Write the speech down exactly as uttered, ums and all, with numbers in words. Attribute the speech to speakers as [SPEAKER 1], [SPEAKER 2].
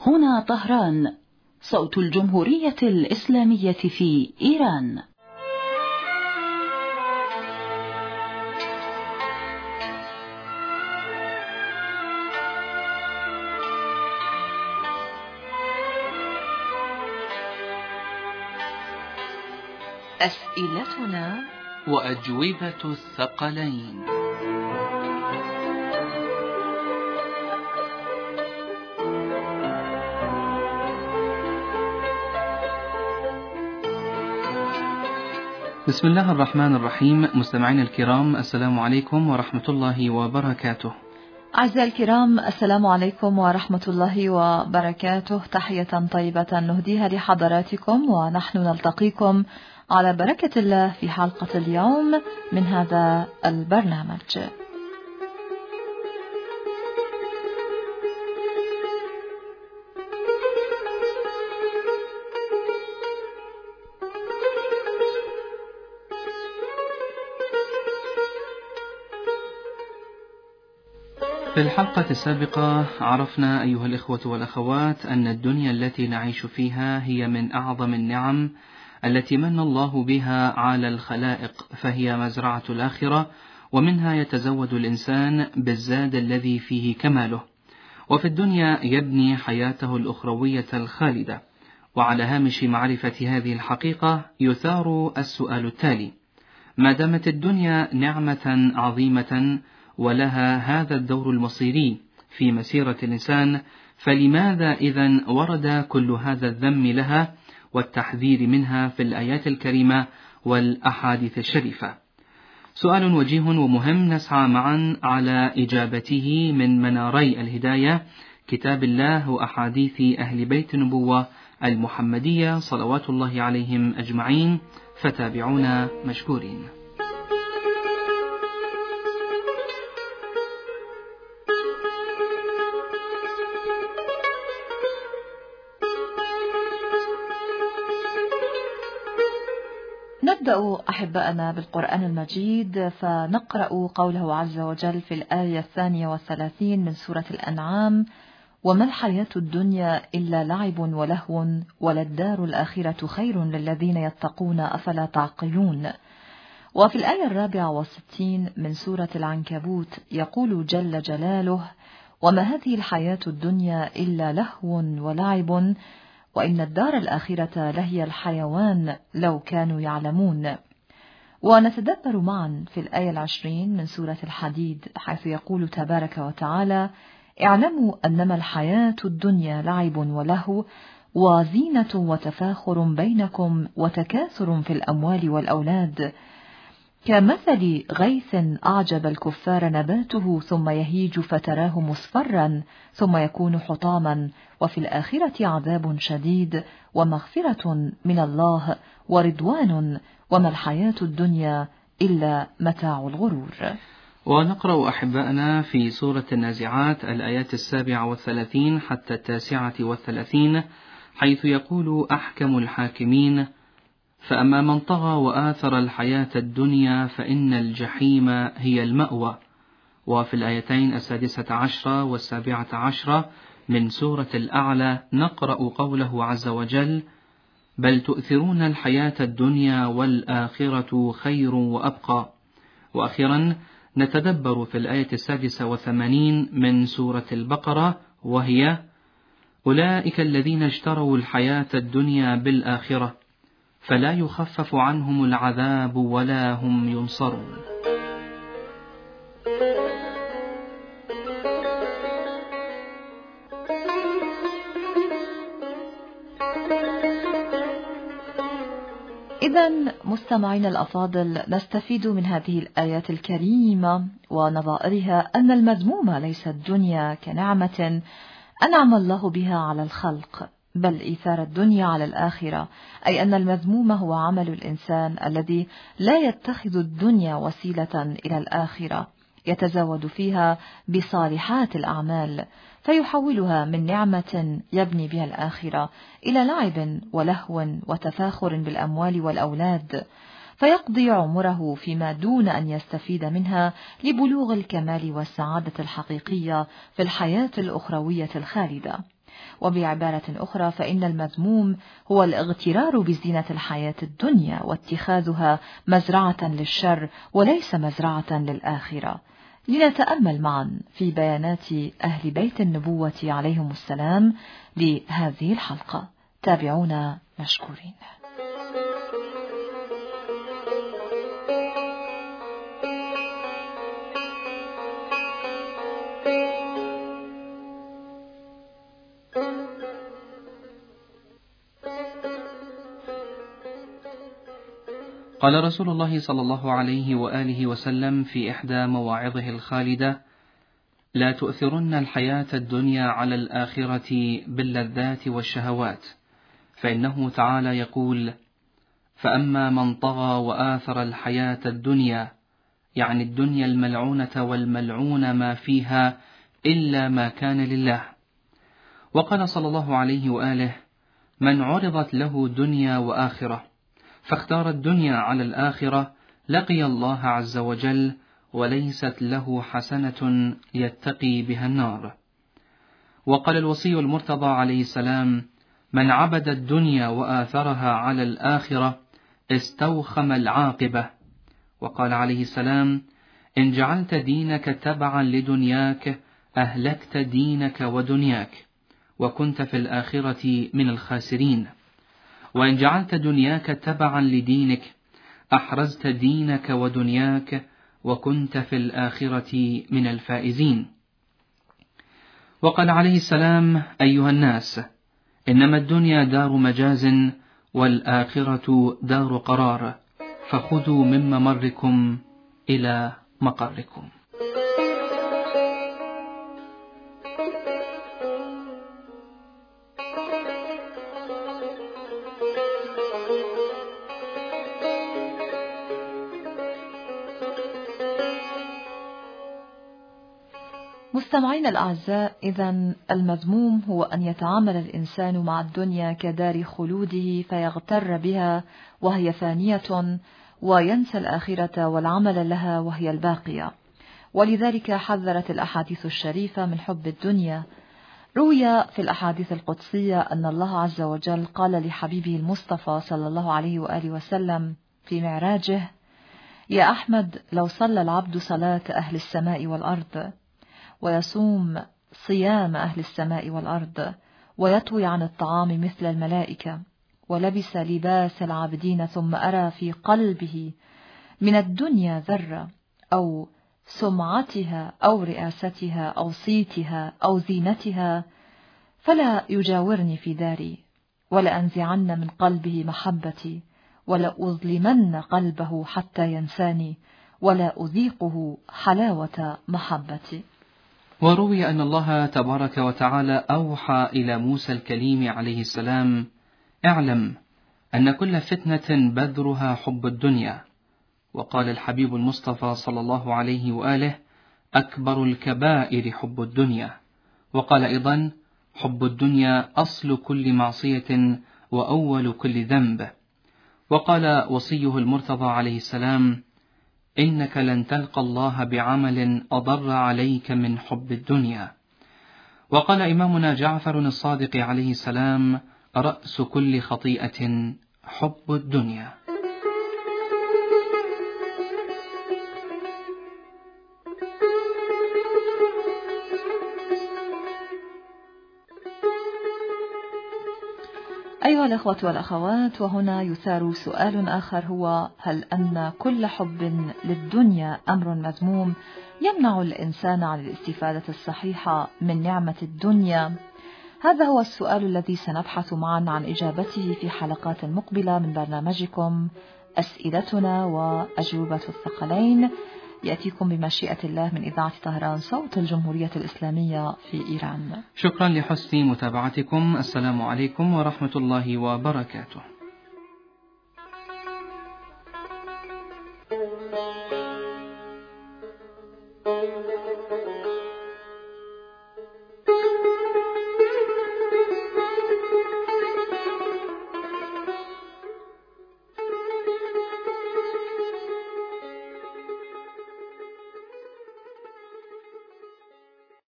[SPEAKER 1] هنا طهران، صوت الجمهورية الإسلامية في إيران.
[SPEAKER 2] أسئلتنا وأجوبة الثقلين.
[SPEAKER 3] بسم الله الرحمن الرحيم. مستمعين الكرام، السلام عليكم ورحمة الله وبركاته.
[SPEAKER 4] أعزائي الكرام، السلام عليكم ورحمة الله وبركاته. تحية طيبة نهديها لحضراتكم، ونحن نلتقيكم على بركة الله في حلقة اليوم من هذا البرنامج.
[SPEAKER 3] في الحلقة السابقة عرفنا أيها الإخوة والأخوات أن الدنيا التي نعيش فيها هي من أعظم النعم التي من الله بها على الخلائق، فهي مزرعة الآخرة، ومنها يتزود الإنسان بالزاد الذي فيه كماله، وفي الدنيا يبني حياته الأخروية الخالدة. وعلى هامش معرفة هذه الحقيقة يثار السؤال التالي: ما دامت الدنيا نعمة عظيمة ولها هذا الدور المصيري في مسيرة الإنسان، فلماذا إذن ورد كل هذا الذم لها والتحذير منها في الآيات الكريمة والأحاديث الشريفة؟ سؤال وجيه ومهم نسعى معا على إجابته من مناري الهداية، كتاب الله وأحاديث أهل بيت النبوة المحمدية صلوات الله عليهم أجمعين، فتابعونا مشكورين.
[SPEAKER 4] نبدأ أحبائنا بالقرآن المجيد، فنقرأ قوله عز وجل في الآية الثانية والثلاثين من سورة الأنعام: وما الحياة الدنيا إلا لعب ولهو وللدار الآخرة خير للذين يتقون أفلا تعقلون. وفي الآية الرابعة والستين من سورة العنكبوت يقول جل جلاله: وما هذه الحياة الدنيا إلا لهو ولعب وإن الدار الآخرة لهي الحيوان لو كانوا يعلمون. ونتدبر معا في الآية العشرين من سورة الحديد، حيث يقول تبارك وتعالى: اعلموا أنما الحياة الدنيا لعب ولهو وزينة وتفاخر بينكم وتكاثر في الأموال والأولاد، كمثل غيث أعجب الكفار نباته ثم يهيج فتراه مصفرا ثم يكون حطاما، وفي الآخرة عذاب شديد ومغفرة من الله ورضوان وما الحياة الدنيا إلا متاع الغرور.
[SPEAKER 3] ونقرأ أحبائنا في سورة النازعات الآيات السابعة والثلاثين حتى التاسعة والثلاثين، حيث يقول أحكم الحاكمين: فأما من طغى وآثر الحياة الدنيا فإن الجحيم هي المأوى. وفي الآيتين السادسة عشرة والسابعة عشرة من سورة الأعلى نقرأ قوله عز وجل: بل تؤثرون الحياة الدنيا والآخرة خير وأبقى. وأخيرا نتدبر في الآية السادسة وثمانين من سورة البقرة، وهي: أولئك الذين اشتروا الحياة الدنيا بالآخرة فلا يخفف عنهم العذاب ولا هم ينصرون.
[SPEAKER 4] إذن مستمعين الأفاضل، نستفيد من هذه الآيات الكريمة ونظائرها أن المذموم ليس الدنيا كنعمة أنعم الله بها على الخلق، بل إيثار الدنيا على الآخرة، أي أن المذموم هو عمل الإنسان الذي لا يتخذ الدنيا وسيلة إلى الآخرة، يتزود فيها بصالحات الأعمال فيحولها من نعمة يبني بها الآخرة إلى لعب ولهو وتفاخر بالأموال والأولاد، فيقضي عمره فيما دون أن يستفيد منها لبلوغ الكمال والسعادة الحقيقية في الحياة الأخروية الخالدة. وبعبارة أخرى فإن المذموم هو الاغترار بزينة الحياة الدنيا واتخاذها مزرعة للشر وليس مزرعة للآخرة. لنتأمل معا في بيانات أهل بيت النبوة عليهم السلام لهذه الحلقة. تابعونا مشكورين.
[SPEAKER 3] قال رسول الله صلى الله عليه وآله وسلم في إحدى مواعظه الخالدة: لا تؤثرن الحياة الدنيا على الآخرة باللذات والشهوات، فإنه تعالى يقول: فأما من طغى وآثر الحياة الدنيا، يعني الدنيا الملعونة والملعون ما فيها إلا ما كان لله. وقال صلى الله عليه وآله: من عرضت له دنيا وآخرة فاختار الدنيا على الآخرة لقي الله عز وجل وليست له حسنة يتقي بها النار. وقال الوصي المرتضى عليه السلام: من عبد الدنيا وآثرها على الآخرة استوخم العاقبة. وقال عليه السلام: إن جعلت دينك تبعا لدنياك أهلكت دينك ودنياك وكنت في الآخرة من الخاسرين، وإن جعلت دنياك تبعا لدينك أحرزت دينك ودنياك وكنت في الآخرة من الفائزين. وقال عليه السلام: أيها الناس، إنما الدنيا دار مجاز والآخرة دار قرار، فخذوا من ممركم إلى مقركم.
[SPEAKER 4] مستمعين الأعزاء، إذن المذموم هو أن يتعامل الإنسان مع الدنيا كدار خلوده فيغتر بها وهي فانية، وينسى الآخرة والعمل لها وهي الباقية. ولذلك حذرت الأحاديث الشريفة من حب الدنيا. روي في الأحاديث القدسية أن الله عز وجل قال لحبيبه المصطفى صلى الله عليه وآله وسلم في معراجه: يا أحمد، لو صلى العبد صلاة أهل السماء والأرض، ويصوم صيام أهل السماء والأرض، ويطوي عن الطعام مثل الملائكة، ولبس لباس العابدين، ثم أرى في قلبه من الدنيا ذرة أو سمعتها أو رئاستها أو صيتها أو زينتها، فلا يجاورني في داري، ولأنزعن من قلبه محبتي، ولأظلمن قلبه حتى ينساني، ولا أذيقه حلاوة محبتي.
[SPEAKER 3] وروي أن الله تبارك وتعالى أوحى إلى موسى الكليم عليه السلام: اعلم أن كل فتنة بذرها حب الدنيا. وقال الحبيب المصطفى صلى الله عليه وآله: أكبر الكبائر حب الدنيا. وقال أيضا: حب الدنيا أصل كل معصية وأول كل ذنب. وقال وصيه المرتضى عليه السلام: إنك لن تلقى الله بعمل أضر عليك من حب الدنيا. وقال إمامنا جعفر الصادق عليه السلام: رأس كل خطيئة حب الدنيا.
[SPEAKER 4] أيها الأخوة والأخوات، وهنا يثار سؤال آخر، هو: هل أن كل حب للدنيا أمر مذموم يمنع الإنسان عن الاستفادة الصحيحة من نعمة الدنيا؟ هذا هو السؤال الذي سنبحث معا عن إجابته في حلقات مقبلة من برنامجكم أسئلتنا وأجوبة الثقلين، يأتيكم بمشيئة الله من إذاعة طهران صوت الجمهورية الإسلامية في إيران.
[SPEAKER 3] شكرا لحسن متابعتكم. السلام عليكم ورحمة الله وبركاته.